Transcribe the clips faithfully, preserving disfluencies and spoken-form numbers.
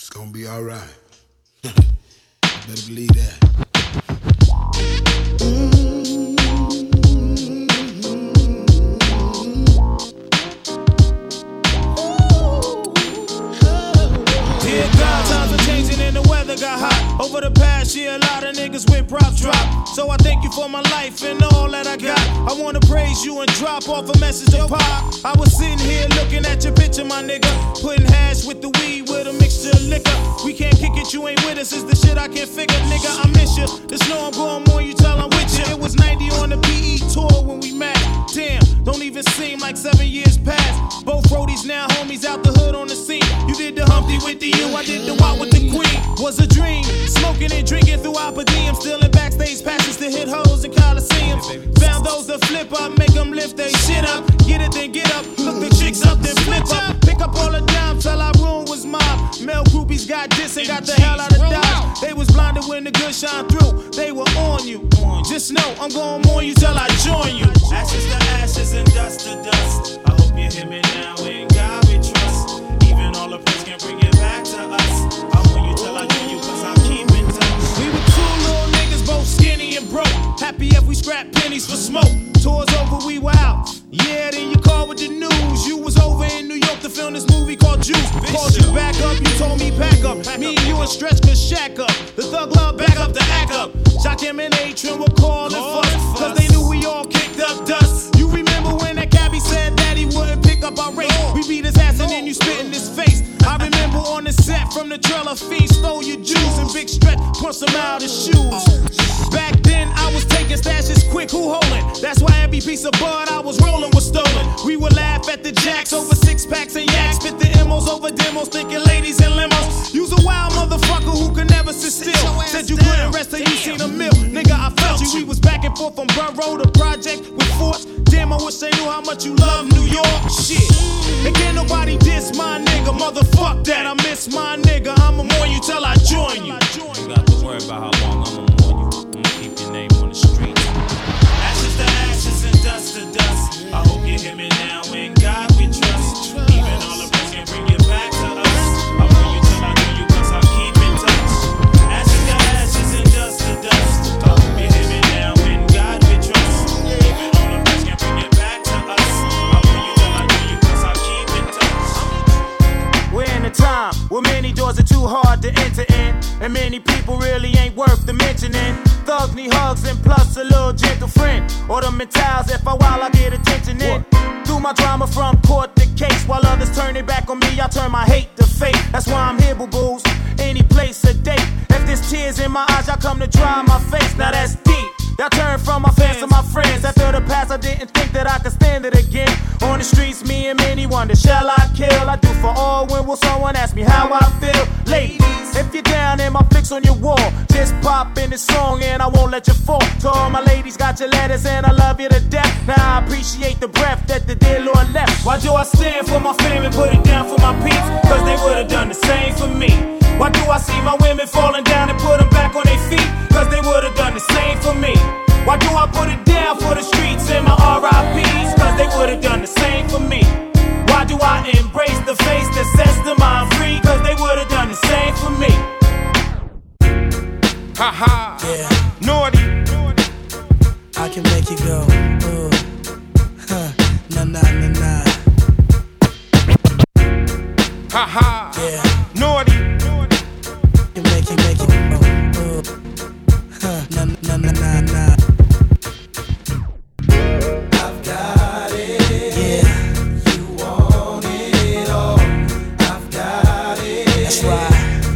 It's gonna be all right. Better believe that. Dear God, times are changing and the weather got hot. Over the past year, a lot of niggas with props drop. So I thank you for my life and all that I got. I wanna praise you and drop off a message to pop. I was sitting here looking at your picture, my nigga. Putting hash with the weed with a mixture of liquor. We can't kick it, you ain't with us, is the shit I can't figure. Nigga, I miss you. The snow I'm going more, you tell I'm with you. It was ninety on the P E tour when we met. Damn, don't even seem like seven years past. Both roadies now homies out the hood on the scene. You did the Humpty with the U, I did the walk with the Queen. Was a dream, smoking and drinking throughout per diem. Still in backstage passes to hit hoes in Coliseums. Found those that flip up, make them lift they shit up. Get it, then get up, look the chicks up, then flip up. Pick up all the dimes till our room was mob. Male groupies got this and got the hell out of Dodge. They was blinded when the good shine through. They were on you. Just know I'm going on you till I join you. Ashes to ashes and dust to dust. I hope you hear me now. In God we trust. Even all the praise can bring it back to us. I want you till I join you, cause I'll keep in touch. We were two little niggas, both skinny and broke. Happy if we scrap pennies for smoke. Tours over, we were out. Yeah, then you called with the news. You was over in New York to film this movie called Juice. Called you back up, you told me pack up. Me and you and Stretch could shack up. The thug love back up to act up. Shock him and Atron were calling fuss. Cause they knew we all kicked up dust. You remember when that cabbie said that he wouldn't pick up our rate? We beat his ass and then you spit in his face. I remember on the set from the trailer, Fiend stole your juice and Big Stretch punched him out his shoes. Back then I was taking stashes quick, who holding? That's why every piece of bud I was rolling was stolen. We would laugh at the jacks over six packs and yaks. Spit the M Os over demos, thinking ladies and limos. You's a wild motherfucker who could never sit still. Said you couldn't rest till you seen a mill. Nigga, I felt you. We was back and forth from Borough to Project with Force. Damn, I wish they knew how much you love New York. Shit. And can't nobody diss my nigga. Motherfuck that, I miss my nigga. I'ma mourn you till I join you. You got to worry about how long I'ma mourn you. I'ma keep your name on the street. Ashes to ashes and dust to dust. I hope you hear me now. In God we trust. Even all the praise can bring it back to us. I want you till I know you, cause I'll keep in touch. Ashes to ashes and dust to dust. I hope you hear me now. In God we trust. Even all the praise can bring it back to us. I want you till I know you, cause I'll keep in touch. We're in a time where many doors are too hard to enter in, and many people really ain't worth the mentioning. Thugs need hugs and plus a little gentle friend. Or the mentals, if I while I get attention in. Through my drama from court to case, while others turn it back on me, I turn my hate to fate. That's why I'm here, boo-boos, any place a date. If there's tears in my eyes, I come to dry my face. Now that's deep. I turned from my fans to my friends. After the past, I didn't think that I could stand it again. On the streets, me and many wonder, shall I kill? I do for all. When will someone ask me how I feel? Ladies, if you're down and my flicks on your wall, just pop in this song and I won't let you fall. To all my ladies, got your letters and I love you to death. Now I appreciate the breath that the dear Lord left. Why do I stand for my fam and put it down for my peeps? Cause they would've done the same for me. Why do I see my women falling down and put them back on their feet? Cause they would've done the same for me. Why do I put it down for the streets and my R I Ps? Cause they would've done the same for me. Why do I embrace the face that sets the mind free? Cause they would've done the same for me. Ha ha, yeah. Naughty. I can make you go, ooh, huh, nah, nah, nah, nah. Ha ha, yeah. Naughty. You make you make it, oh, ooh, huh, nah, nah, nah, nah, nah. I've got it. Yeah. You want it all. I've got it. That's right.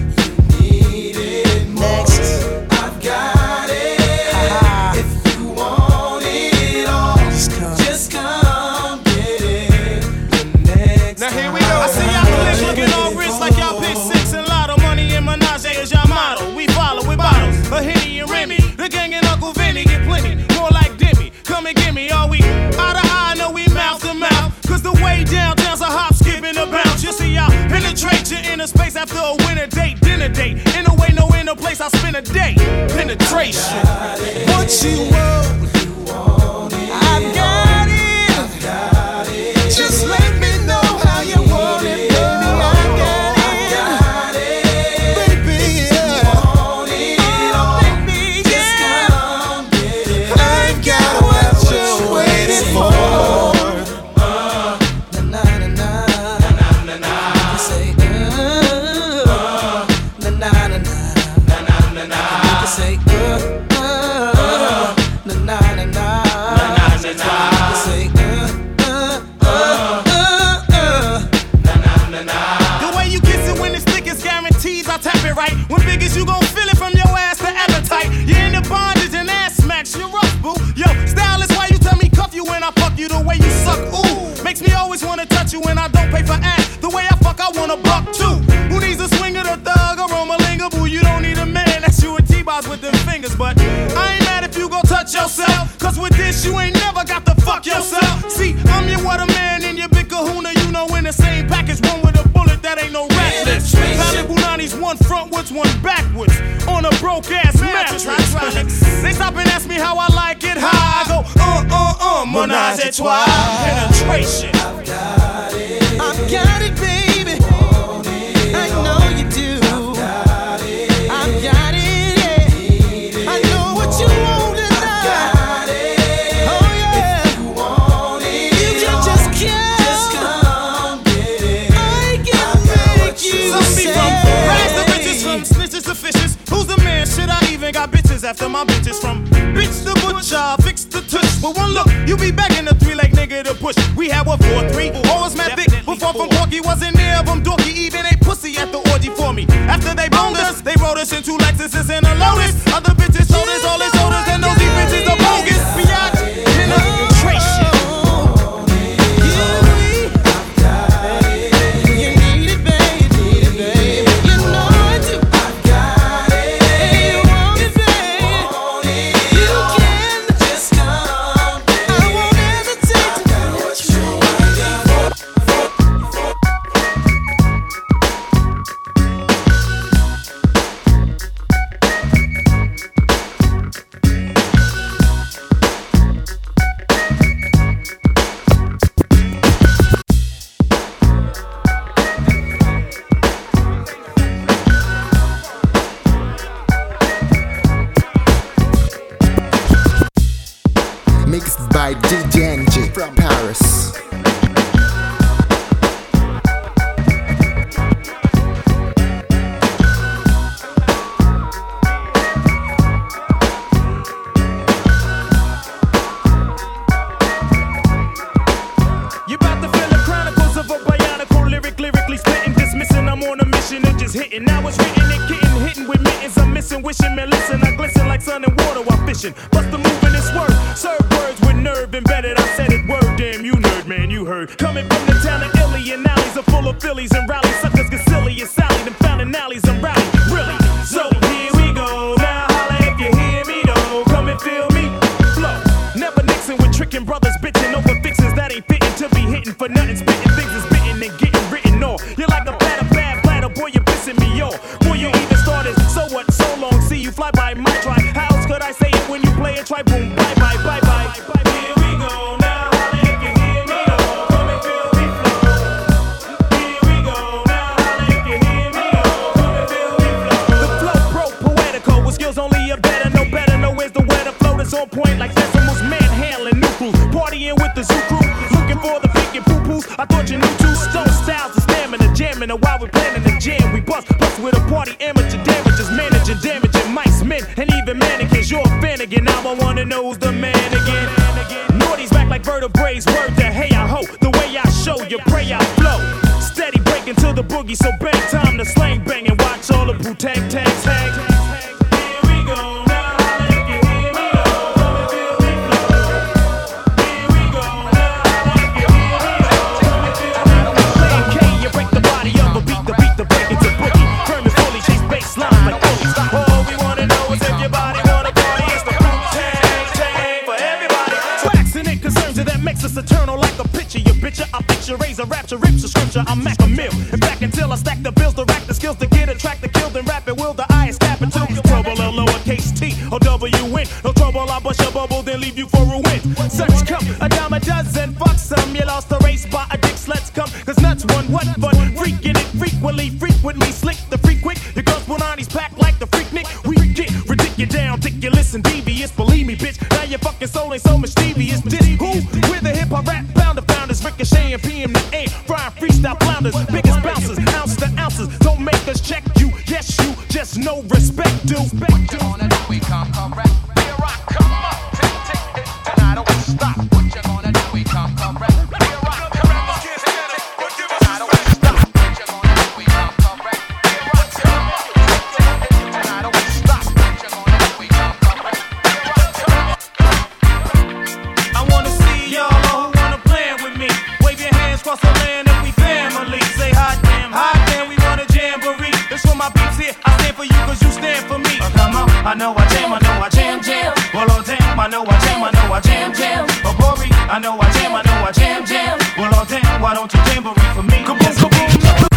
A Henny and Remy, the gang and Uncle Vinny get plenty, more like Demi. Come and give me all we eye to eye, know we mouth to mouth. Cause the way downtown's a hop, skip, and a bounce. You see, I'll penetrate your inner space after a winter date, dinner date. In a way, no inner place, I'll spend a day. Penetration. What you want? You want it. I've got it. I've got it. Just let me know how you want it, baby. I got it. I got it. way you kiss it when it's thick, it's guaranteed I tap it right. When big as you gon' feel it from your ass to appetite. You're in the bondage and ass smacks, you're rough, boo. Yo, style is why you tell me cuff you when I fuck you the way you suck, ooh. Makes me always wanna touch you when I don't pay for ass. The way I fuck, I wanna buck too. Who needs a swing of the thug or Romalinga, boo? You don't need a man, that's you and T-Boz with them fingers. But I ain't mad if you gon' touch yourself, cause with this you ain't never got to fuck yourself. See, I'm your what a man and your big kahuna, you know, in the same package, one with a bullet that ain't no rat list. Tyler Bunani's one frontwards, one backwards, on a broke ass mattress. They stop and ask me how I like it, how I go, uh, uh, uh, menage a trois, penetration. I've got it. I've got it, baby. I know you do. I've got it. I've got it, yeah. I know what you want tonight. I've got it. Oh, yeah. If you want it, You can just come. just come get it. I can make you Some be from say. rags to riches, from snitches to fishes. Who's the man? Shit, I even got bitches after my bitches. From bitch to butcher, fix the tush. But one look, you be begging a three-leg nigga to push. We had one four three, always mad thick. Before from Porky wasn't near them dorky, even a pussy at the orgy for me. After they boned us, they wrote us in two Lexuses and a Lotus. Other bitches told us all his shoulders, and those bitches are bogus. Biatch, penetration. Mixed by D J N G from Paris. You about to feel the chronicles of a bionicle lyric, lyrically spitting, dismissing. I'm on a mission and just hitting. Now it's written and getting hitting with mittens. I'm missing, wishing, man, listen. I glisten like sun and water while fishing. Bust the move in this word. Serve words with nerve embedded. I said it word, damn you nerd, man, you heard. Coming from the town of Illy and alleys are full of Phillies and rallies. Suckers get silly and Sally, them found in alleys and rally. Really? So here we go. Now holla if you hear me though. Come and feel me. Flow. Never Nixon with tricking brothers, bitching over fixins that ain't fitting to be hitting for nothing. Spitting things is bitten and getting written off. You're like a platter, bad platter, boy, you're pissing me off. Boy, you even started, so what, so long, see you fly by my try. How else could I say it when you play it? Try boom, bye bye, bye bye. Here we go now, holla if you hear me though. Come and feel me flow. Here we go now, holla if you hear me though. Come and feel me flow. The flow pro poetical with skills only a better, no better, no where's the weather flow that's on point like decimals, manhandling new crew, partying with the zoo crew, looking for the pink and poo-poos. I thought you knew two stone styles of stamina, jamming, and while we planning the jam, we bust, bust with a party, amateur damages, managing, damaging mice, men, and even mannequins. You're a fan again, now I wanna know who's the man again. Naughty's back like vertebrae, word to hey I ho, the way I show you, pray I flow. Steady breaking to the boogie, so bang time to slang bang and watch all the boo tag tags hang. Here we go now, holla if you hear me though. Come and feel me flow. Here we go now, holla if you hear me though. Come and feel me flow. Playing K, you break the body up, a beat the beat the break into boogie. Firm and fully chase bass lines like bullies. All we wanna know is if your body wanna party. It's the boot tag tag for everybody. So accident concerns you that makes us eternal like a picture. You bitcher, I picture, razor, rapture, rips, a scripture. I'm Mac a mill. And back until I stack the bills to rack the skills to get a track to kill, then rap it. Will the eye is tapping to trouble, a lowercase T or W N. No trouble, I bust your bubble, then leave you for a win. Such come, a dime a dozen, fuck some. You lost the race by a dick, let's come. Cause nuts one, what fun. Freaking it frequently, frequently slick the freak quick. Your girls Punani's packed like the freak Nick. We get ridiculous down, ridiculous and devious. Believe me, bitch, now your fucking soul ain't so mischievous. This who? We're the hip hop rap pounder founders, Ricochet and P M to A. Frying freestyle flounders, biggest bouncers, ounces to ounces. Don't make us check you, yes you, just no respect, dude. What you gonna do? We come correct. Here I come up. Tick, tick, tick, and I don't stop. What you gonna do? We come correct. Here I come up. Tick, tick, tick, and I don't stop. What you gonna do? We come I know I jam, I know I jam, jam. Well, oh damn, I know I jam, I know I jam, jam. Oh, Bobby, I know I jam, I know I jam, jam. Well, oh damn, why don't you jamboree for me? Come on, come on.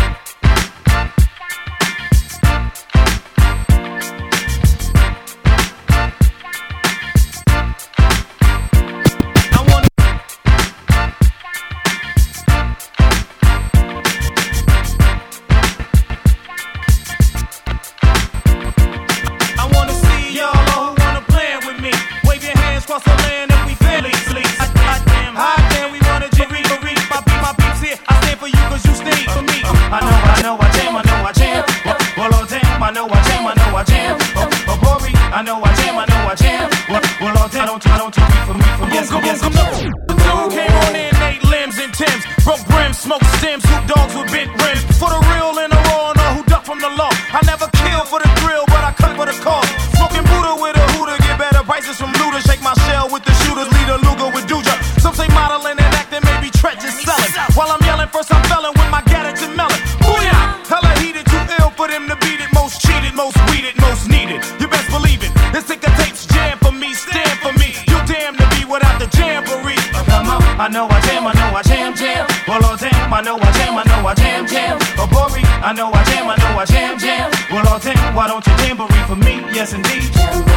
I know I jam, I know I jam, jam. Well, oh damn, I know I jam, I know I jam, jam. Oh, Bobby, I know I jam, I know I jam, jam. Well, oh damn, why don't you jamboree for me? Yes, indeed.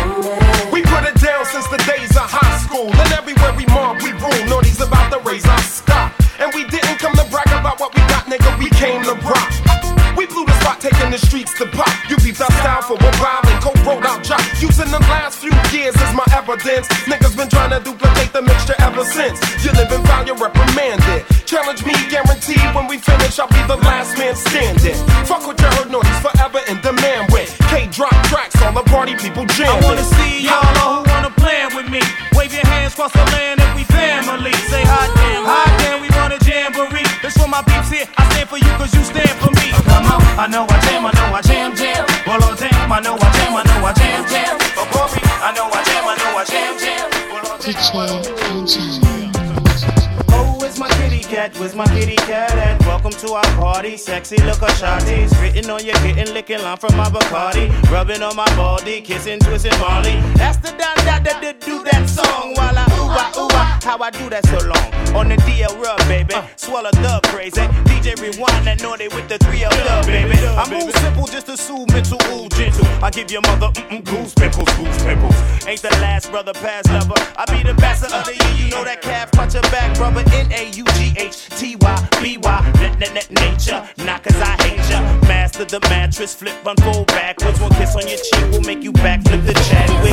We put it down since the days of high school, and everywhere we mob, we rule. Naughty's about to raise our stock, and we didn't come to brag about what we got, nigga. We came to rock. We blew the spot, taking the streets to pop. You beat our style for a while and co-wrote our job. Using the last few years as my evidence. Niggas been trying to duplicate the mixture ever since. You live and foul, you're reprimanded. Challenge me, guaranteed when we finish, I'll be the last man standing. Fuck what you heard, Naughty's forever in demand with K drop tracks, all the party people jamming. I wanna see y'all who wanna plan with me. Wave your hands across the land if we family. Say hot damn, hot damn, we wanna jamboree. This for my peeps here, I stand for you cause you stand for me. Come on, I know I jam, I know I jam, jam. Well, oh damn, I know I jam, I know I jam, jam. Oh, Bobby, I know I jam, I know I jam, jam. Well, oh, D J Benjamin. Oh, where's my kitty cat? Where's my kitty cat at? Welcome to our party, sexy look of shawty's. Written on your kitten, licking line from my Bacardi. Rubbing on my baldy, kissing, twisting Molly. That's the done that that do that song while I ooh ah ooh ah. How I do that so long? On the D L rub, baby. Swallow the crazy. D J rewind that naughty with the three L dub, baby. I move simple just to soothe mental, ooh gentle. I give your mother mm-mm, goose pimples, goose pimples. Ain't the last brother past lover. I be the bastard of the year, you know that calf punch your back, brother. N A U G H T Y B Y. Net, net, net, nature. Not cause I hate ya. Master the mattress, flip, run, fold backwards. One kiss on your cheek will make you backflip the Chadwick.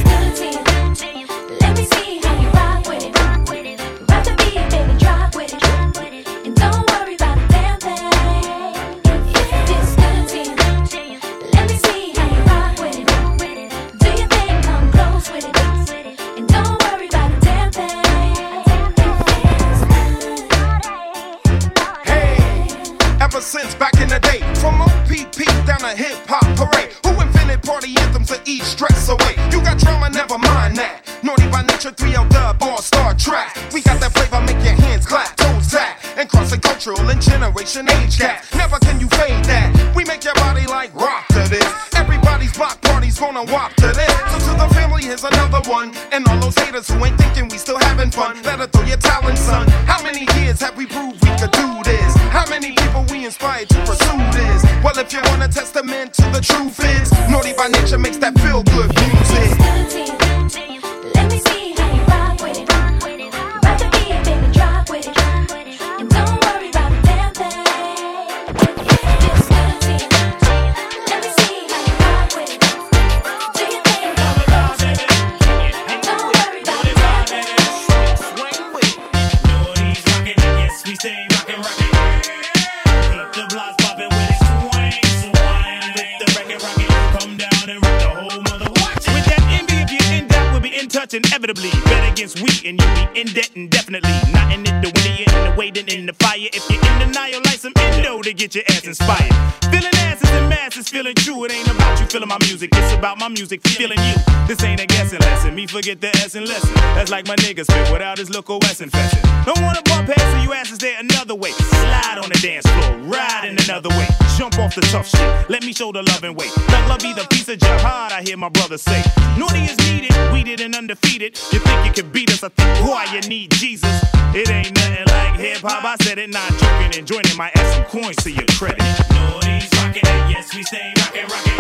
Let me see how you rock with it. Rock the beat, baby, drop with it. And don't worry about a damn thing. If it's good to you, let me see how you rock with it. Do your thing, come close with it. And don't worry about a damn thing. Ever since back in the day, from O P P down to hip hop parade, who invented party anthems to ease stress away? You got drama, never mind that. Naughty by nature, three L dub, all star track. We got that flavor, make your hands clap, toes tap, and crossing cultural and generation age gap. Never can you fade that. We make your body like rock to this. Everybody's block party's gonna walk to this. So to the family, here's another one. And all those haters who ain't thinking we still having fun, better throw your talent, son. How many years have we proved we could do this? How many people we inspired to pursue this? Well, if you want a testament to the truth is, Naughty by nature makes that feel good music. Let me see how you rock with it. Rock the beat, baby, drop with it. And don't worry about a damn thing. It's good to you. Let me see how you rock with it. Do your thing, come close with it. And don't worry about a damn thing. Swing with it. Naughty's rockin', yes, we stay rockin', rockin'. Keep the blocks poppin' with it. Swing, swing with the record, rockin'. Come down and rock the whole mother. Watch it. With that envy, if you're in doubt, we'll be in touch inevitably. Bet against we and you'll be in debt indefinitely. Not in it, the winner, you're in the waiting in the fire. If you're in denial, like some endo to get your ass inspired. Feeling asses and masses, feeling true. It ain't about you feeling my music. It's about my music, feeling you. This ain't a guessing lesson. Me forget the S and lesson. That's like my niggas spit without his local S infested. Don't wanna bump heads, so you asses there another way. Slide on the dance floor, ride in another way. Jump off the tough shit. Let me show the love and weight. Thug love be the piece of jihad, I hear my brother say. Naughty is needed, weeded and undefeated. You think you can beat us? I think why you need Jesus. It ain't nothing like hip hop. I said it, not joking and joining my ass some coins to your credit. Naughty's rockin' it, yes we stay rockin', rockin'.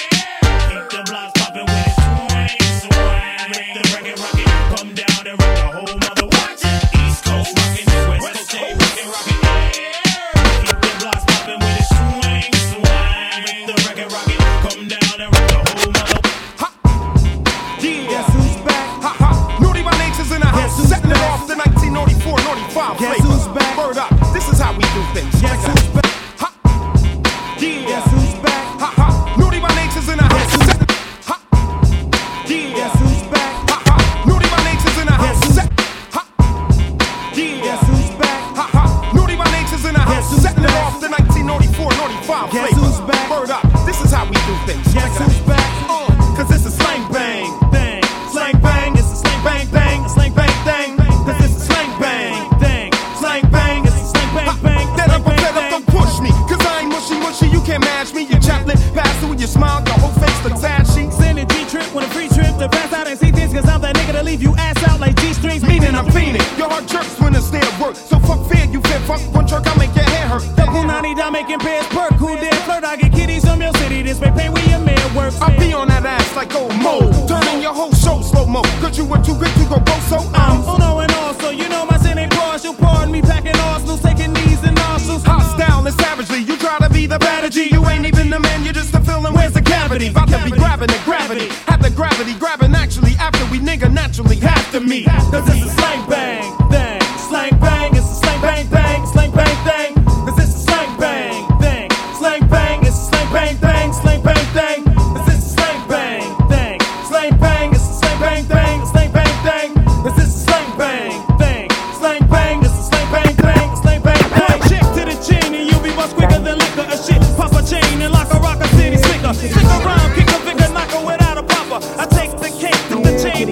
Keep the blocks poppin' with it, swing, swing. Make the record rockin', come down and rock the whole mother. Watch it. East Coast rockin', West Coast stay rockin', rockin'. Keep the blocks poppin' with it, swing, swing. Make the record rockin', come down and rock the whole mother. Ha! Yeah. Guess who's back? Ha ha! Naughty by Nature's in the house, setting it off the nineteen ninety-four ninety-five Guess flavor. who's back? Word up, this is how we do things. Guess who's back? Ha! Yeah. Guess who's back? Ha ha! Naughty by Nature's in the house. Set- ha! Yeah. Guess who's back? Ha ha! Naughty by Nature's in the house. Set- ha! Yeah. Guess who's back? Ha ha! Naughty by Nature's in the house. Guess who's Setting it back? off the nineteen ninety-four ninety-five Guess flavor. who's back? Word up, this is how we do things. Guess who's back? Uh, Cause it's a slang bang thing. Slang bang, it's a slang bang bang. A slang bang thing. Cause it's a slang bang thing. Slang bang, it's a slang bang bang. Then I'm fed up, don't push me. Cause I ain't mushy mushy, you can't match me. You chaplain, pastor with your smile, your whole face looks ashy. Send a G-trip with a free trip to pass out and see things. Cause I'm that nigga to leave you ass out like G-strings. Meaning I'm fiending. Your heart jerks when it's there work. So fuck fear, you fit fuck one jerk, I'll make your hair hurt. The Punani down making pairs perk. Who dare flirt? I get kitties from your city. This way pay where your man works. I be on that ass like old Mo. Turning your whole show slow-mo. Cause you were too good to go go so I'm I'm Uno and also, you know my sin ain't partial. Pardon me, packing arsenals, taking knees and nostrils. hostile and savagely. You try to be the better G. You ain't even the man, you're just a villain. Where's the cavity? About to be grabbing the gravity. Have the gravity grabbing actually. After we nigga naturally have to meet. Cause it's a slang bang thing. Slang bang, it's a slang bang bang. Slang bang thing. Cause it's a slang bang thing. Slang bang, it's a slang bang thing. Slang bang thing. Cause it's a slang bang thing. Slang bang, it's a slang bang thing. Slang bang thing. Cause it's a slang bang thing. Slang bang, it's a slang bang thing. Slang bang thing. Check to the chin and you'll be much quicker than liquor. A shit, pop a chain and lock a rock a city slicker. Stick around, kick a finger, knock her without a popper. I take the cake to the chain.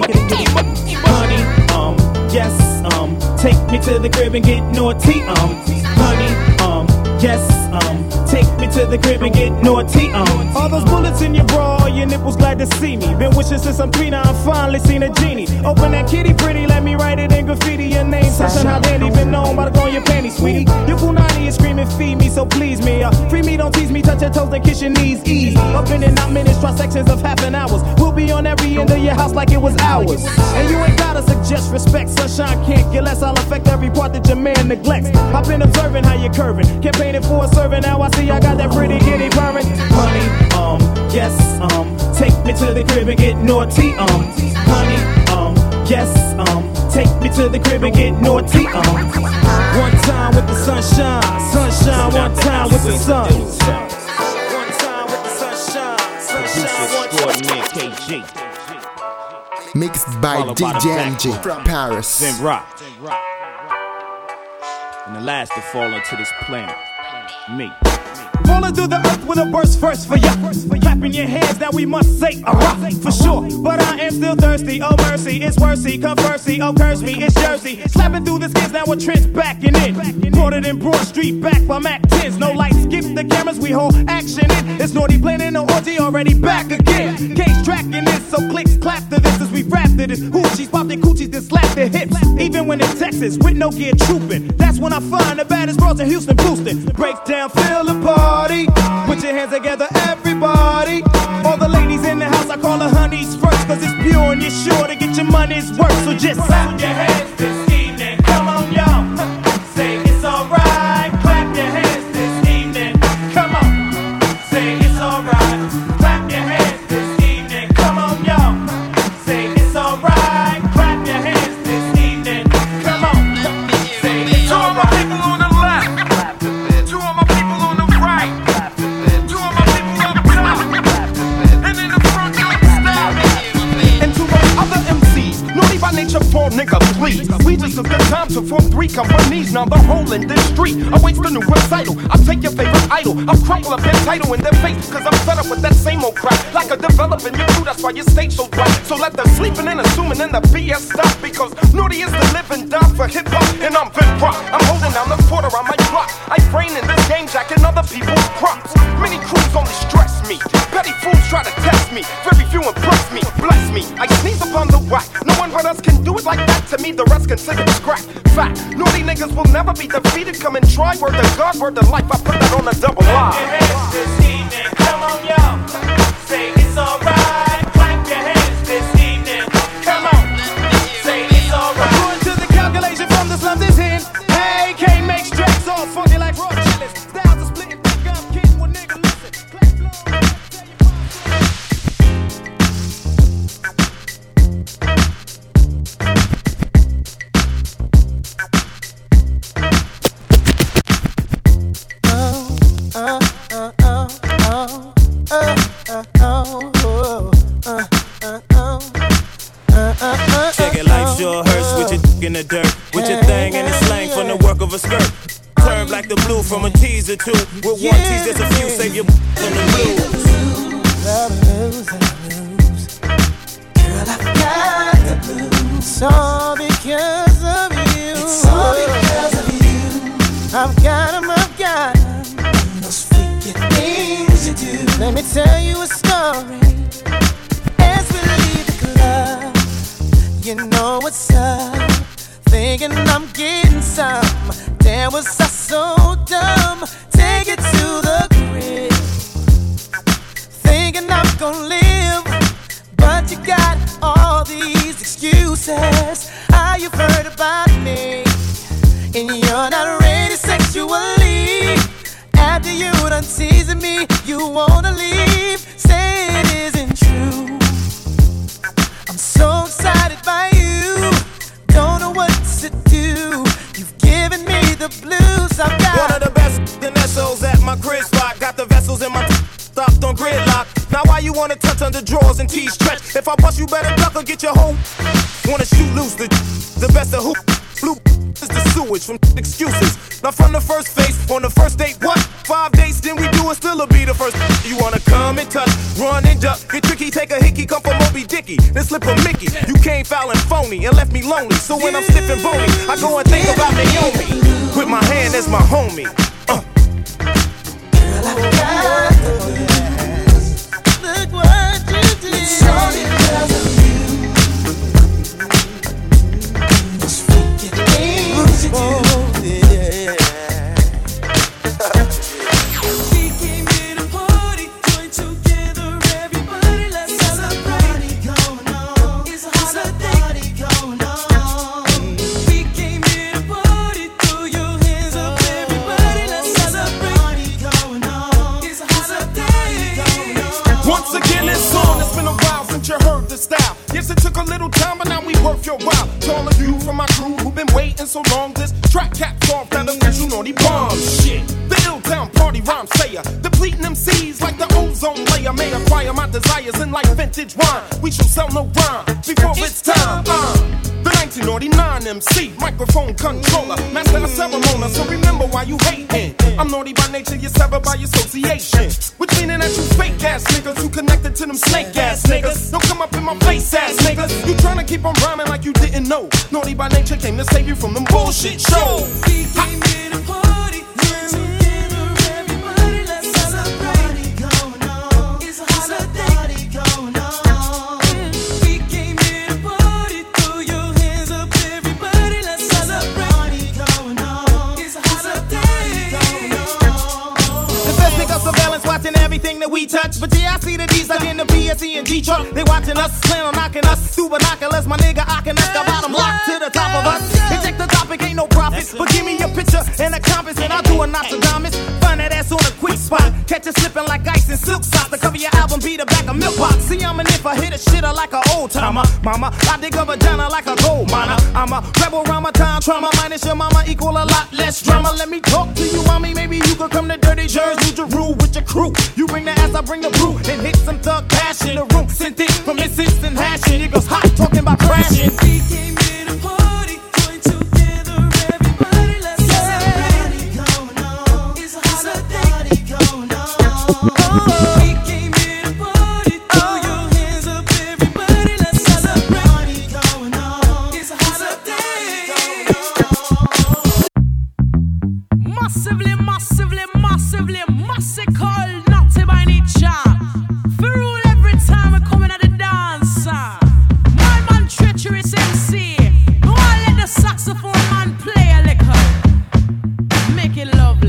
Honey, um, yes, um, take me to the crib and get naughty, um, honey, um, yes, um, take me to the crib and get naughty, um. All those bullets in your bra, all your nipples glad to see me. Been wishing since I'm three, now I finally seen a genie. Open that kitty pretty, let me write it in graffiti. Your name, touching how dandy, been known by the go on your panties, sweetie. Your punani is screaming, feed me, so please me. Uh, free me, don't tease me, touch your toes and kiss your knees, ease. Up in and out minutes, try sections of half an hour. We'll be on every end of your house like it was ours. And you ain't gotta suggest respect, sunshine can't get less. I'll affect every part that your man neglects. I've been observing how you're curving, campaigning for a servant. Now I see I got that pretty kitty purring. Honey, um, yes, um, take me to the crib and get naughty, um, honey, um, yes, um, take me to the crib and get naughty, um. One time with the sunshine, sunshine, one time with the sun. One time with the sunshine, sunshine, one time. K G. Mixed by Followed D by the J back N G rock. Paris. Then rock. And the last to fall onto this planet, me. Falling through the earth with a burst first for ya. Clapping your hands, now we must say a rock for sure. But I am still thirsty, oh mercy, it's worthy, conversely, oh curse me, it's Jersey. Slapping through the skins, now a trench backing in. Brought it in Broad Street, back by Mac tens. No lights, skip the cameras, we hold action in. It's naughty planning, no orgy, already back again. Cage tracking this, so clicks clap to this as we rap to this. Hoochies pop their coochies, then slap their hips. Even when in Texas, with no gear trooping. That's when I find the baddest bros in Houston boosting. Break down, feel the party. Put your hands together, everybody. All the ladies in the house, I call her honeys first. Cause it's pure and you're sure to get your money's worth. So just clap your hands this evening. Come on, y'all. Say it's alright. Clap your hands this evening. Come on. Say it's alright. Clap your hands this evening. Come on, y'all. Say it's alright. Clap your hands this evening. Come on. Say it's alright. people on the left. Two of my people on the right. Two of my people on the top. And in the front, you understand. And to my other M Cs, naughty by nature, poor nigga. please. We just took the time to form three companies. Now the whole industry awaits the new recital. I'll take your favorite idol, I'll crumple up their title in their face, cause I'm fed up with that same old crap. Like a developing your crew, that's why your stage so dry. So let the sleeping and assuming and the B S stop, because Naughty is the living die for hip hop, and I'm Big Rock. I'm holding down the quarter on my block. I brain in this game, jacking other people's props. Many crews only stress me. Petty fools try to test me. Very few impress me. Bless me. I sneeze upon the whack. No one but us can do it like that. To me, the rest consider scrap. Fact. Naughty niggas will never be defeated. Come and try. Word to God, word to life. I put that on a double line. Clap your hands this evening. Come on, y'all. Say it's alright. Clap your hands this evening. Come on. Say it's alright. According to the calculation from the slums is in. Hey, can't make tracks all funky like raw chillers. Styles are splitting. Think I'm kidding with nigga. Listen. Clap slow. In the dirt, with your thing in the slang from the work of a skirt. Turn black to blue from a tease or two. With one tease, there's a few. Save your from the blues. The blues, the blues. Girl, I've got the blues. It's all because of you. It's all because of you. I've got 'em, I've got 'em. Those freaky things you do. Let me tell you a story. As we leave the club, you know what's up. Thinking I'm getting some. Damn, was I so dumb? Take it to the crib. Thinking I'm gonna live, but you got all these excuses. How you've heard about me, and you're not ready sexually. After you done teasing me, you wanna leave. Say it isn't true. I'm so excited by you. Don't know what to do. You've given me the blues. I've got one of the best in S Os at my crib spot. Got the vessels in my t- stopped on gridlock. Now why you wanna touch under drawers and tees stretch? If I bust you better duck or get your whole. Wanna shoot loose the the best of who. Blue is the sewage from excuses. Now from the first face on the first date, what? Five dates, then we do it, still'll be the first. You wanna come and touch, run and duck, get tricky, take a hickey, come from Moby Dicky, then slip a Mickey. You came foul and phony and left me lonely. So when I'm stiff and bony, I go and think about Naomi. With my hand as my homie. Uh. Girl, I've got the blues. Look what you did. It's all because of you. Those freaky things you do. Yes, it took a little time, but now we worth your while. To all of you from my crew who've been waiting so long, this track caps off that official Naughty bomb shit. The Ill-Town party rhyme sayer, depleting M Cs like the ozone layer. May acquire my desires in like vintage wine. We shall sell no rhyme before it's time. Uh, the nineteen ninety-nine M C, microphone controller, master of ceremony. So remember why you hating. I'm naughty by nature, you're severed by association. Which meaning that you fake ass niggas who connected to them snake ass niggas. Don't come up in my face ass niggas. You tryna keep on rhyming like you didn't know. Naughty by nature came to save you from them bullshit shows. We came here to party. Together, everybody, let's celebrate. Going on. It's a holiday going on. We came here to party. Throw your hands up, everybody, let's celebrate. Going on. It's a holiday going on. The best nigga surveillance watching everything that we touch. But yeah, I see the D's like in the P S E and G truck. They watching us, plan on knocking us. Through binoculars, my nigga, I can ask about them locked to the top of us. They check the topic, ain't no profit. But give me a picture and a compass, and I'll do a Nostradamus. Find that ass on a quick spot. Catch it slipping like ice in silk socks. The cover your album be the back of milk box. See, I'm an if I hit a shitter like an old timer. Mama, I dig a vagina like a gold miner. I'm a rebel around my time trauma. Minus your mama equal a lot less drama. Let me talk to you, mommy. Maybe you could come to Dirty Jersey to rule with your crew. You bring the ass, I bring the brew. And hit some thug passion. The room sent it from its instant hashing. It goes hot talking about crashing. We came here to party. Massively, massively, massively, massive call, not to by nature. For rule every time we come in at the dance. My man treacherous M C. No one let the saxophone man play a liquor. Make it lovely.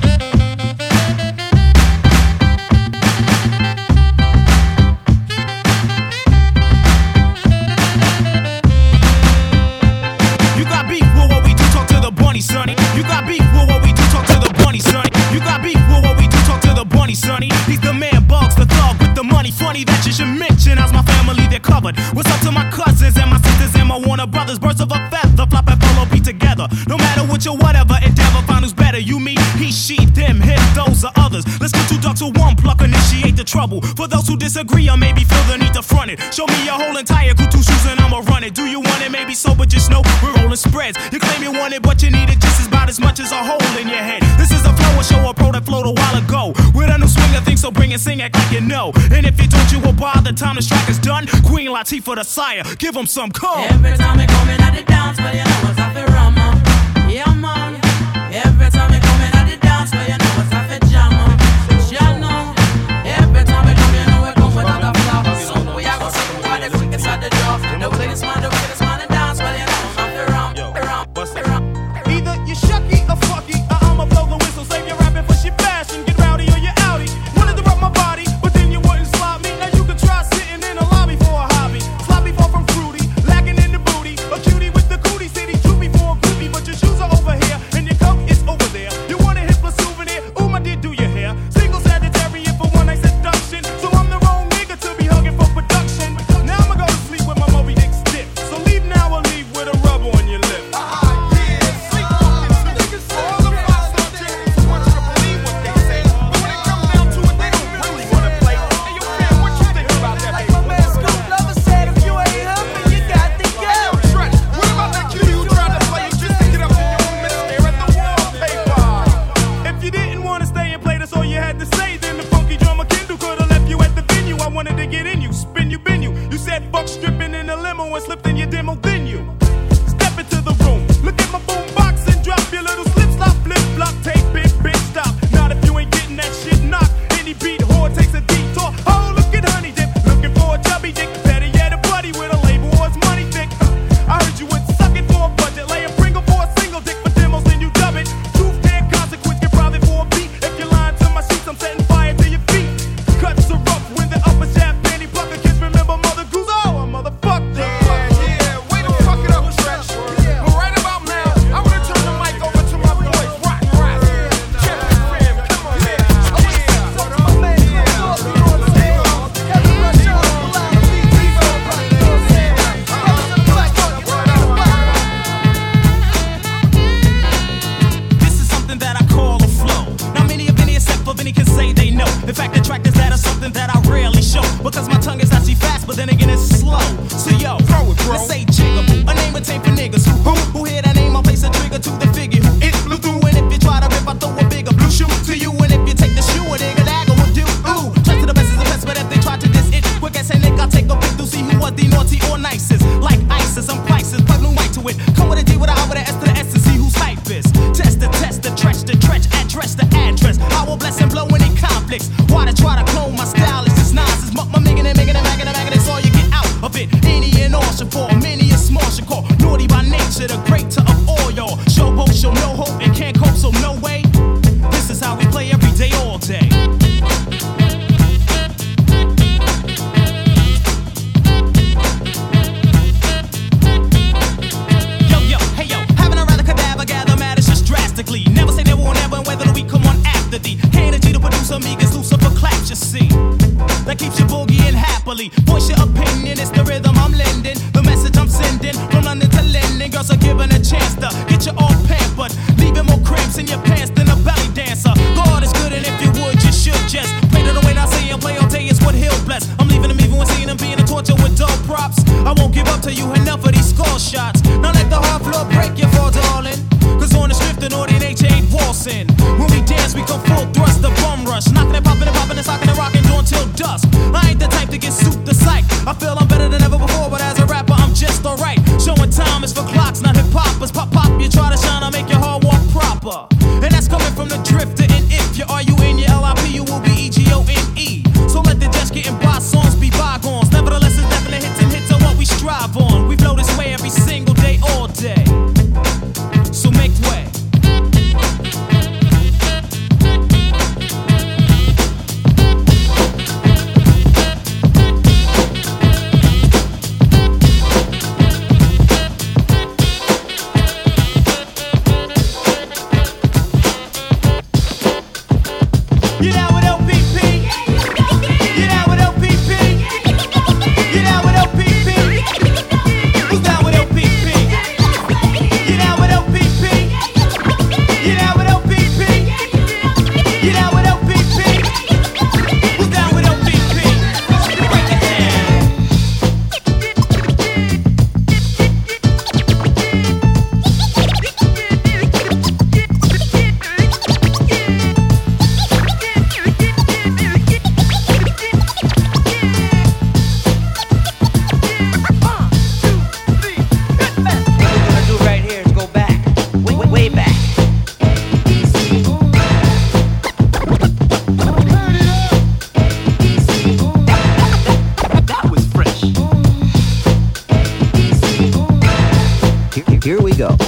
You got beef with what we do, talk to the bunny, sonny. You got beef with what we do, talk to the bunny, sonny. You got beef with what we do, talk to the bunny, sonny. He's the man, Bugs, the thug with the money. Funny that you should mention, how's my family, they're covered. What's up to my cousins and my sisters and my Warner brothers? Birds of a feather, flop and follow be together. No matter what your whatever endeavor, find who's better. You, me, he, she, them, him, those are others. Let's get two ducks with one pluck, initiate the trouble. For those who disagree or maybe feel the need to front it, show me your whole entire crew, two shoes and I'ma run it. Do you want it? Maybe so, but just know we're rolling spreads. You claim you want it, but you need it just as about as much as a hole in your head. This is a flow, a show, a pro that flowed a while ago. With a new swing of things, so bring it, sing, act like you know. And if you don't, you will bar the time this track is done. Queen Latifah the sire, give him some call. Every time we come in at the dance, well, you know what's up for rum. Yeah, man. Every time we come in at the dance, well, you know what's up for jam. Jam now. Every time we come, you know we come without a flop. So we are gonna see who are the quickest at the door. The wickedest man, the wickedest man in dance, well, you know what's up for rum. Rum, rum. Either you shucky or fucky, or I'ma blow the whistle. Save your rapping for shit fashion. Get rowdy or you outie. Wanted to rub my body, but then you wouldn't slap me. Now you can try sitting in a lobby for a hobby. Sloppy far from fruity, lacking in the booty. A cutie with the cootie city, shoot me for a groupie. But your shoes are over here, and your coat is over there. You want a hip for souvenir? Ooh, my dear, do your hair. Single Sagittarius for one night seduction. So I'm the wrong nigga to be hugging for production. Now I'ma go to sleep with my Moby Dick stick. So leave now or leave with a rub on your lip. Wanted to get in you, spin you, bin you. You said fuck stripping in a limo and slipped in your demo, then you step into the room. Look at my boom box and drop your little slip, slop, flip, flop, tape it, bitch, stop. Not if you ain't getting that shit knocked. Any beat whore takes a detour. Oh, look at Honey Dip, looking for a chubby dick. Better yet, a buddy with a label or it's money thick. I heard you would suck it for a budget. Lay a Pringle for a single dick for demos, then you dub it. Truth, care, consequence, get private for a beat. If you're lying to my sheets, I'm setting fire to your feet. Cuts are rough when the upper jab penny plucker. Kids remember Mother Goose. Oh, a motherfucker. Yeah, yeah, way to fuck it up, Stretch. But right about now, I wanna turn the mic over to my boys. Rock, rock. Champion fam, come on, yeah. This is something that I call a flow. Not many of any except for Vinny can say they know. In fact, the track is that is something that I rarely show. Because my tongue is actually fast, but then again it's slow. So yo, throw it, bro. Let's say Jigaboo, a name attained for niggas who who, who hear that name, I'll place a trigger to the figure who it blew through. And if you try to rip, I throw a bigger blue shoe to you. And if you take the shoe, a nigga dagger will do. Ooh, trust to the best is the best, but if they try to diss it, quick as a nigga, I'll take a pic to see who was the naughty or nicest. Like ISIS, I'm prices, plug new white to it. Come with a D with a I with a S to the S to see who's hype is. Test the test, the trench, the trench, address the address. I will bless and blow any conflicts. Why to try to clone my style is just nonsense. My, my making it, making it, making it, making it, that's all you get out of it. Any and all should fall, many and small should call. Naughty by nature, the greater of all y'all. Showboat show no hope and can't cope, so no way. This is how we play every day, all day. Yo, yo, hey yo, having a rather cadaver gather matters just drastically. Never say never or never, and whether we come on after the energy to produce a meek is Lucifer claps, you see. That keeps you boogieing happily. Voice your opinion, it's the rhythm I'm lending. The message I'm sending from London to London. Girls are given a chance to get you all pampered, leaving more cramps in your pants than a belly dancer. God is good, and if you would, you should just play to the way I say and play all day is what he'll bless. I'm leaving them even when seeing them being a torture with dope props. I won't give up to you, enough of these score shots. Now let the hard floor break you for darling. Cause on the strip, the Naughty and H ain't waltzing. When we dance, we go full thrust, the bum rush. rush. Knocking and popping and popping and socking and rocking, doing till dusk. I ain't the type to get suit the psych. I feel I'm better than ever before, but as a rapper, I'm just alright. Showing time is for clocks, not hip hoppers. Pop, pop, you try to shine, I make your hard walk proper. And that's coming from the drifter. And if you are you in your L I P, you will be E G O N E. So let the just getting by songs be bygones. Nevertheless, it's definite hits and hits on what we strive on. We flow this way every single day, all day. So make way. You down with L P P? You down with L P P? You down with L P P? Who's down with L P P? You down with L P P? You down with L P P? You down with L P P? Who's down with L P P? Break it Here we go.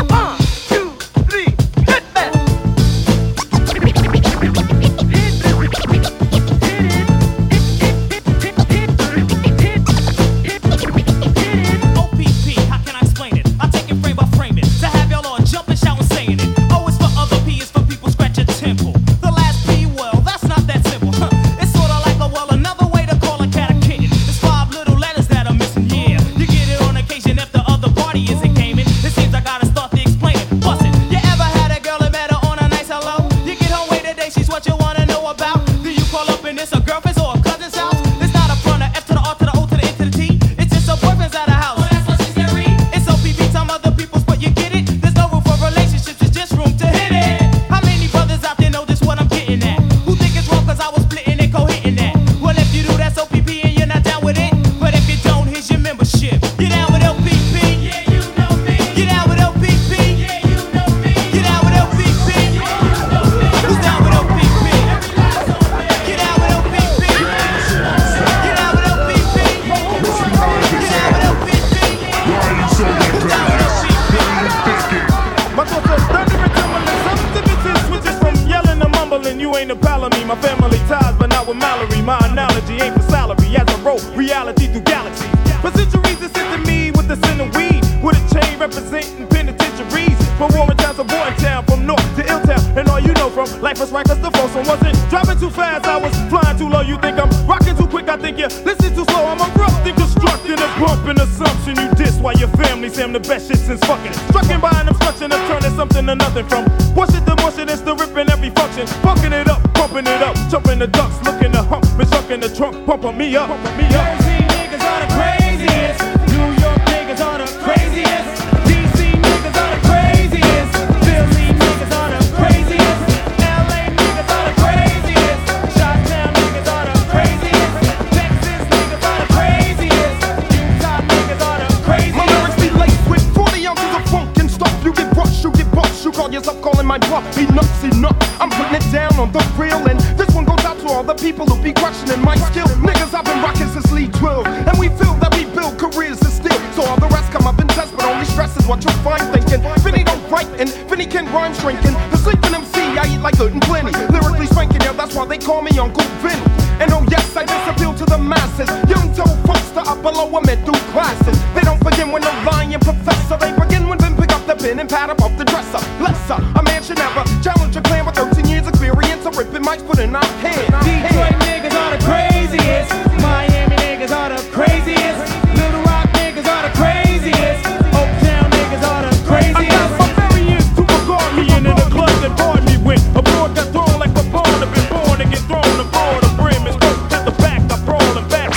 Pumping me up, pumping me up. Jersey niggas are the craziest. New York niggas are the craziest. D C niggas are the craziest. Philly niggas are the craziest. L A niggas are the craziest. Chi-Town niggas are the craziest. Texas niggas are the craziest. Utah niggas are the craziest. My lyrics be laced with forty ounces of funk and stuff. You get brushed, you get bucked. You call yourself calling my bluff. Enough's enough. I'm putting it down on the real, and this one goes out to all the people who be questioning my skill. Niggas, I've been rocking since Lee twelve, and we feel that we build careers to steal. So all the rest come up and test, but only stress is what you'll find thinking. Vinny don't write, and Vinny can rhyme shrinking. The sleeping M C, I eat like good and plenty. Lyrically spanking, yeah, that's why they call me Uncle Vin. And oh yes, I just appeal to the masses. Young told folks to up below a mid through classes. They don't begin with no lying professor. They begin when then pick up the pen and pad up off the dresser. Lesser, a man should never challenge a clan with thirteen years experience of ripping mics put in our hand. Detroit niggas are the craziest. Miami niggas are the craziest. Little Rock niggas are the craziest. Oaktown niggas are the craziest. I got barbarians to regard me in the club that bored me with. A board got thrown like a ball to be born and get thrown aboard the brim and go to the back. I brawl and back.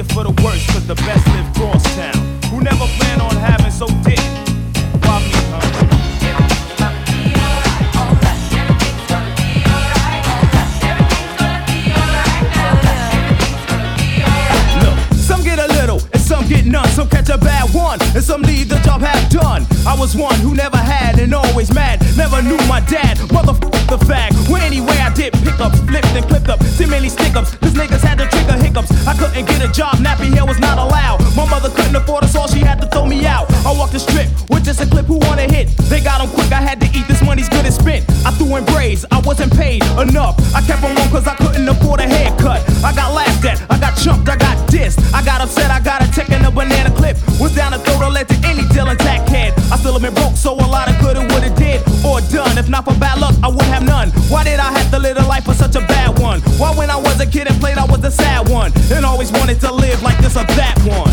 it for the worst, cause the best live crosstown. Who never plan on having, so did. Why me, huh? Some get none, some catch a bad one, and some leave the job half done. I was one who never had and always mad, never knew my dad, motherfucker the fag. Well, anyway, I did pick ups, flipped and clipped up, too many stick ups, cause niggas had to trigger hiccups. I couldn't get a job, nappy hair was not allowed. My mother couldn't afford us all, she had to throw me out. I walked the strip with just a clip, who wanna hit? They got them quick, I had to eat, this money's good as spent. I threw in braids, I wasn't paid enough. I kept on one cause I couldn't afford a haircut. I got laughed at, I got chumped, I got dissed. I got upset, I got a tick in a banana clip. Was down to throw the lead to any deal intact head. I still have been broke, so a lot of good it would've did or done. If not for bad luck, I would have none. Why did I have to live a life for such a bad one? Why when I was a kid and played, I was the sad one, and always wanted to live like this or that one.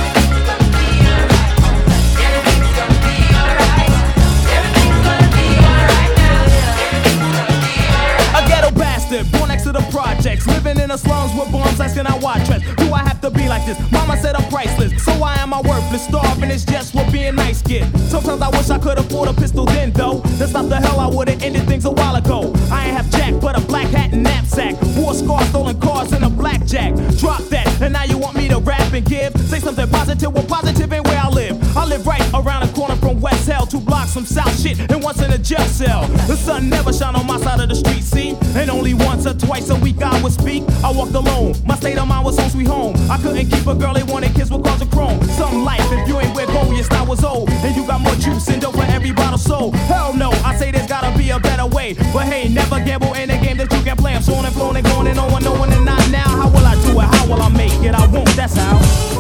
Born next to the projects, living in the slums with bombs asking I watch trends. Do I have to be like this? Mama said I'm priceless, so why am I worthless? Starving is just what being nice kid. Sometimes I wish I could afford a pistol then though. That's not the hell I would've ended things a while ago. I ain't have jack but a black hat and knapsack, four scars, stolen cars, and a blackjack. Drop that, and now you want me to rap and give? Say something positive, well positive ain't where I live. I live right around the corner from West Hell, two blocks from South Shit, and once in a jail cell. The sun never shine on my side of the street, see? And only once or twice a week I would speak. I walked alone, my state of mind was home sweet home. I couldn't keep a girl, they wanted kids with cars of chrome. Some life, if you ain't where gold, your style was old. And you got more juice and dope for every bottle sold. Hell no, I say there's gotta be a better way. But hey, never gamble in a game that you can play. I'm showing and flowing and going and no one knowing and not now. How will I do it? How will I make it? I won't, that's how.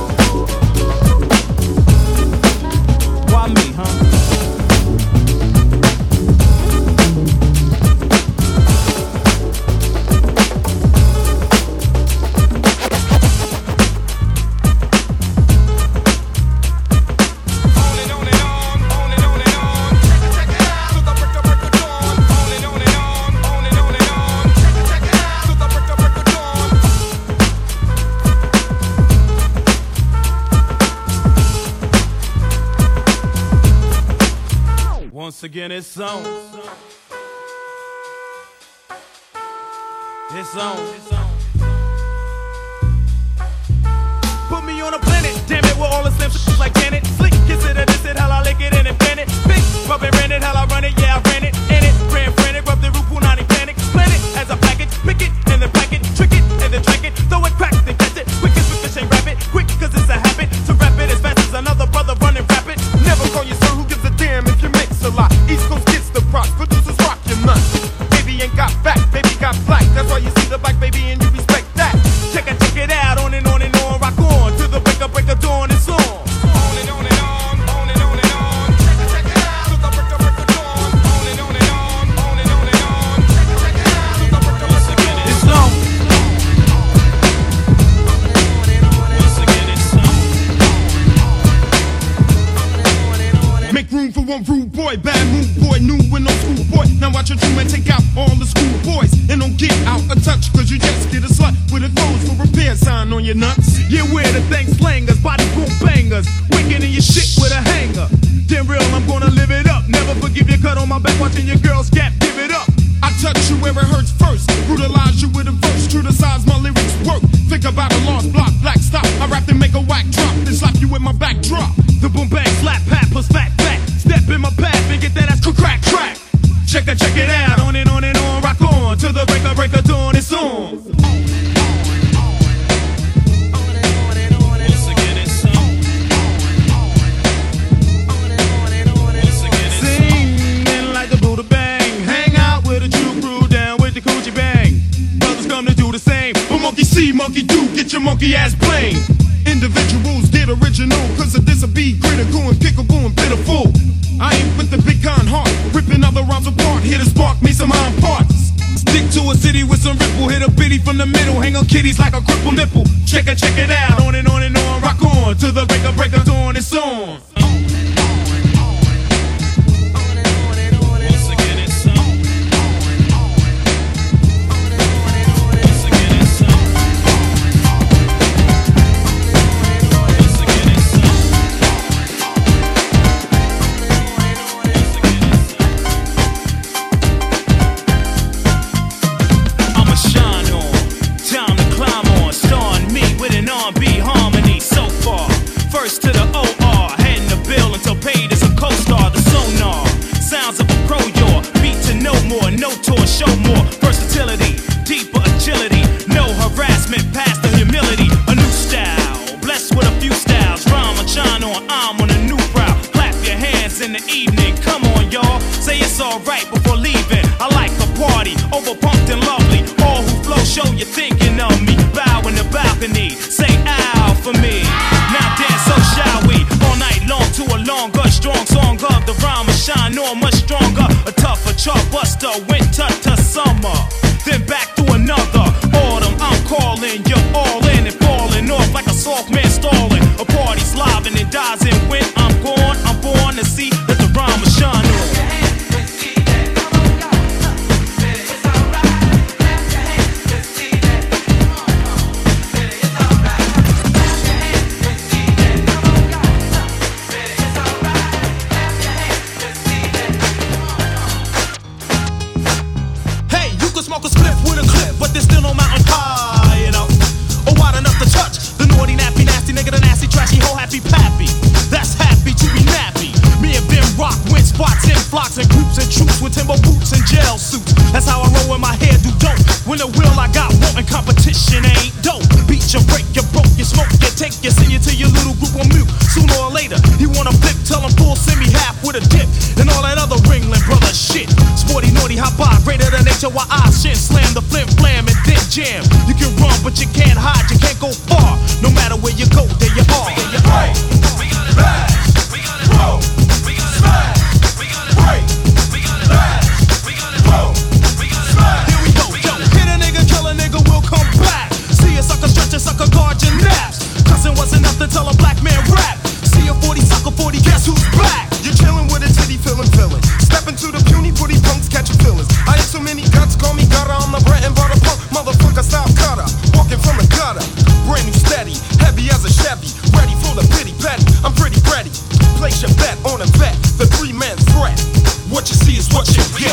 Why me, huh? Once again, it's on. It's on. Put me on a planet, damn it, with all the slim shit like Janet. Slick, kiss it or diss it, hell I lick it and invent it. Big, rub it, rent it, hell I run it, yeah I ran it. In it, ran frantic, rub the roof, punani panic. Plan it as a package, pick it and then pack it. Trick it and then track it, throw it, crack, then catch it. Quick as quick as ain't rapid, quick cause it's a habit. To rap it as fast as another brother running rapid. Never call you sir, who gives a damn if you mix a lot. East Coast gets the props, producers rock your nuts. Baby ain't got back, baby got flight. That's why you see the black baby and you respect that. Check it, check it out, on and on and on, rock on till the break of break of dawn, it's on. On and on and on, on and on and on. Check it, check it out, till the break of break of dawn. On and on and on, on and on and on. Check it, check it out, till the break of break of dawn. It's on. Once again, it's on. Make room for one rude boy, bad mood boy, new and old school boy. Now watch your true man take out all the school boys and don't get out of touch, cause you just get a slut with a clothes for repair sign on your nuts. Yeah, we're the thing slangers, body boom bangers, wicked in your shit with a hanger. Damn real, I'm gonna live it up. Never forgive your cut on my back, watching your girls gap, give it up. I touch you where it hurts first, brutalize you with a verse, true to size my lyrics work. Think about a lost block, black stop. I rap and make a whack drop, then slap you with my back drop. The boom bang, slap, pat, plus fat, fat. Step in my path and get that ass crack, crack. Check it, check it out, on and on and on, rock on till the break of break of dawn, it's on. Once again, it's on. Singing like the Buddha bang, hang out with a Jew crew, down with the coochie bang. Brothers come to do the same, but monkey see, monkey do, get your monkey ass plain. Individuals get original, cause of this a be critical and pickable and pitiful. I ain't with the big con heart, ripping other rhymes apart, here to spark me some iron parts. Stick to a city with some ripple, hit a bitty from the middle, hang on kitties like a crippled nipple. Check it, check it out, on and on and on, rock on, till the break of break of dawn, it's on. on, y'all. Say it's alright before leaving. I like a party, overpumped and lovely. All who flow show you thinking of me. Bow in the balcony, say ow for me. Now dance, so shall we? All night long to a longer, strong song of the rhyme will shine on much stronger. A tougher chart buster, winter to summer. Then back to another autumn. I'm calling you all in and falling off like a soft man stalling. A party's live and it dies, and when I'm gone, I'm born to see that the rhyme will shine on. Smoke a spliff with a clip, but there's still no mountain high enough or wide enough to touch the naughty, nappy, nasty nigga, the nasty, trashy, whole happy pappy. That's happy to be nappy. Me and Ben Rock went spots in flocks and groups and troops with timber boots and jail suits. That's how I roll when my hair do dope. When the will I got wanting competition ain't dope. Beat you, break you, broke you, smoke you, take you, send you to your little group on mute. Sooner or later, you wanna flip, tell them full, send me half with a dip and all that other Ringling brother shit. Sporty, naughty, hot bar, greater than nature, why I shit, slam the flim flam and then jam. You can run, but you can't hide, you can't go far. No matter where you go, there you are. There you are. We got it back. We got it roll. We got it smash. We got it break. We got it bash. We got it roll. We got it smash. Here we go, yo. Hit a nigga, kill a nigga, we'll come back. See a sucker stretch a sucker, guard your naps. Cussing wasn't enough to tell a black man rap. See a forty sucker forty, guess who's back? You're chillin' with a titty feelin' feelin'. Step into the puny booty punks, catchin' feelings. I ain't so many guts, call me gutter. I'm the bread and butter punk, motherfucker style cutter. Walking from the gutter, brand new steady, heavy as a Chevy, ready for the pity petty. I'm pretty ready. Place your bet on a vet, the three-man threat. What you see is what you get.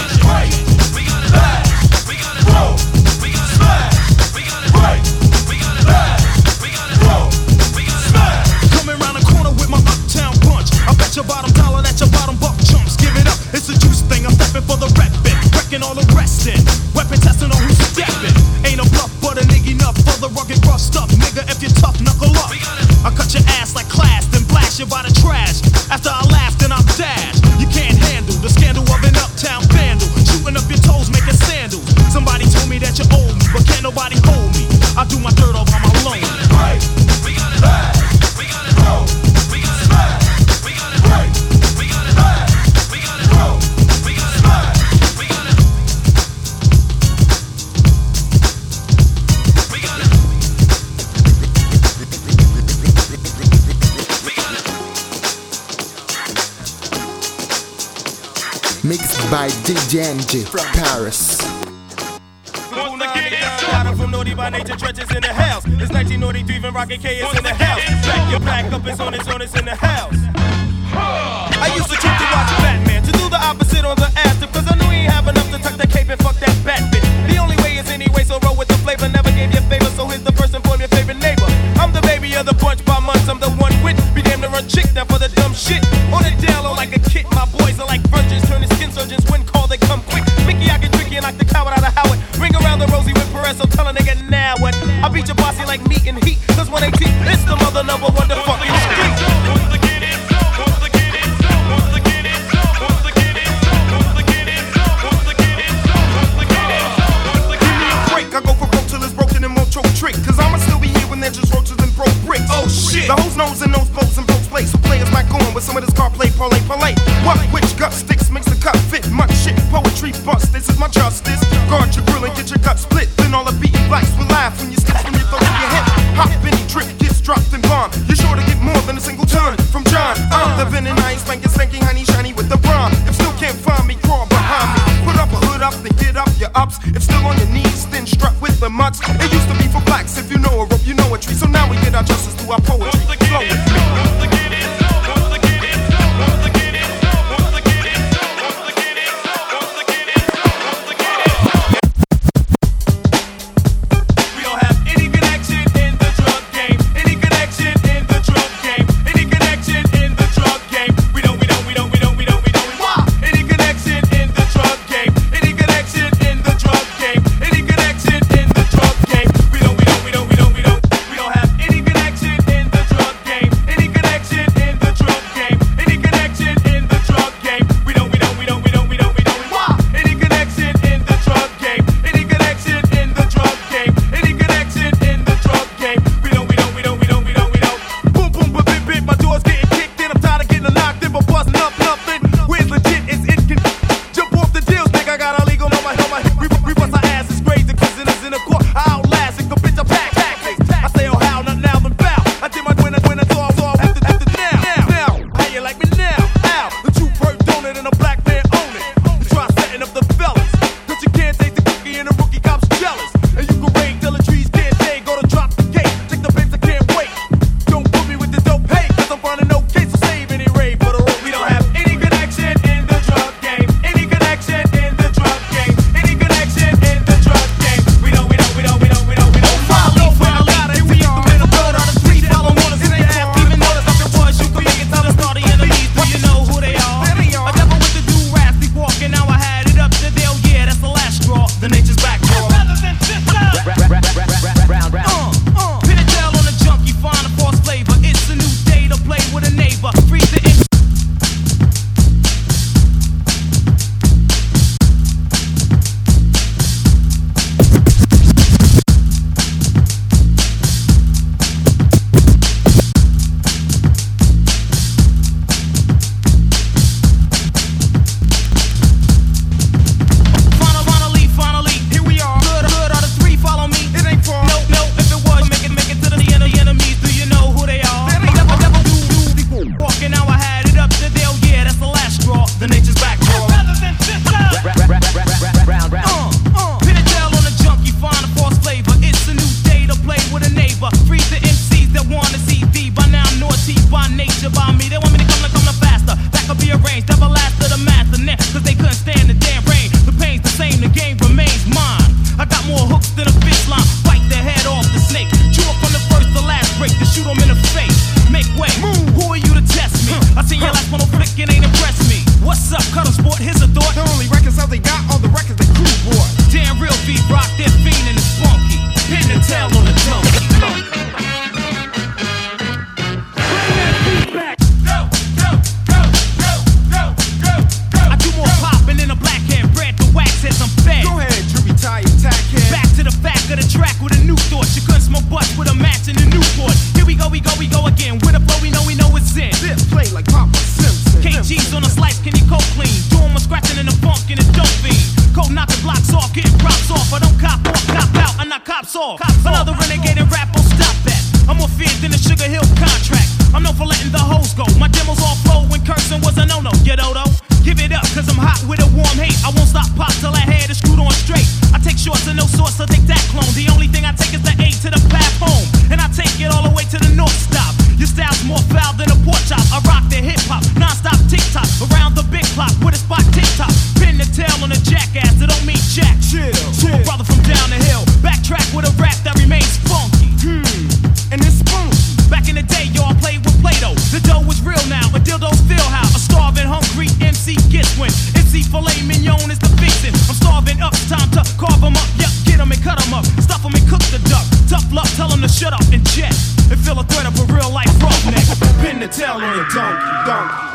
We got it back, we got it roll, we got it smash, we got it break, we got it back, we got it roll, we got it smash. Coming around the corner with my uptown punch. I bet your bottom dollar that your bottom buck chumps. Give it up, it's a juice thing. I'm stepping for the rep bit, wrecking all the rest in. Weapon testing on who's stepping. Ain't a bluff, but a nigga enough for the rugged rough stuff. Nigga, if you're tough, knuckle up. I cut your ass like class, then blast you by the trash. After I laugh, then I'm dashed. You can't handle the scandal of an uptown vandal. Shooting up your toes, making sandals. Somebody told me that you owe me, but can't nobody hold me. I do my dirt all by my loan. We got it back, we got it roll, we got it smash, we got it break, we got it back, we got it roll, we got it smash, we got it, we got it, we got it. Mixed by D J N G from Paris. From naughty by nature, trenches in the house. It's nineteen ninety-three, even Rocket K is in the house. Back your back up, it's on, it's on, it's in the house. I used to keep to watch Batman, to do the opposite on the after, cause I knew he ain't have enough to tuck the cape and fuck that bat bitch. The only way is anyway, so roll with the flavor. Never gave you a favor, so here's the first and form your favorite neighbor. I'm the baby of the bunch by months, I'm the one with. Be damn to run chick down for the dumb shit. On the down low like a kid, my boys are like virgins, turning skin surgeons when call they come quick. Mickey, I get tricky and like the coward out of Howard. Bring around the Rosie with Perez, so tell a nigga now what. I beat your bossy like meat and heat, cause one eighteen, it's the mother number one, the fucking street. I go for broke till it's broken and won't choke trick. Cause I'ma still be here when they're just roaches and broke bricks. Oh shit. The hoes knows and knows boats and boats play. So players back on with some of this car play, parlay, parlay. What, which gut sticks makes the cut fit? Much shit, poetry bust. This is my justice. Guard your grill and get your gut split. Then all the beaten blacks will laugh when you skip from your throat to your hip. Hop any trip gets dropped and bomb. You're sure to get more than a single turn from John. I'm the venom, I ain't spanking, spanking, honey, shiny with the bron. If still can't find me, crawl behind me. Put up a hood up, then get up your ups. If still on your knees, then strut with the mutts. It used to be for blacks, if you know a rope, you know a tree. So now we get our justice through our poetry. Flow with me. We don't, we sell they got all the records that crew bought. Damn real beat rock, they're fiend and it's funky. Pin the tail on the donkey. I do more poppin' than a blackhead, bread the wax as I'm fed. Go ahead, Drew, tie your tack head. Back to the back of the track with a new thought. You couldn't smoke butts with a match in the Newport. Here we go, we go, we go again. With a flow, we know, we know it's in. This play like Papa Simpson. K G's on a slice, can you cold clean? Doing my scratching in the funk and the dope fiend. Cold knocking blocks off, getting props off. I don't cop off, cop out, I knock cops off. Cops Another off. Renegade and rap won't stop that. I'm more feared than the Sugar Hill contract. I'm known for letting the hoes go. My demos all flow when cursing was a no-no. You dodo? Give it up, cause I'm hot with a warm hate. I won't stop pop till I had it screwed on straight. I take shorts and no sauce, so take that clone. The only thing I take is the A to the path home. And I take it all the way to the north stop. Your style's more foul than a pork chop. I rock the hip-hop, non-stop tick-tock. Around the big clock with a spot tick-tock. Pin the tail on a jackass, it don't mean jack. Chill, To a brother from down the hill. Backtrack with a rap that remains funky. Hmm, and it's funky. Back in the day, y'all played with Play-Doh. The dough was real now, but dildos feel how. A starving, hungry M C gets win. M C filet mignon is the fixin'. I'm starving up, it's time to carve 'em up. Yep, get 'em and cut 'em up. Stuff 'em and cook the duck. Tough luck, tell 'em to shut up and check. And feel a threat of a real life roughneck. Pin the tail on the donkey, donkey.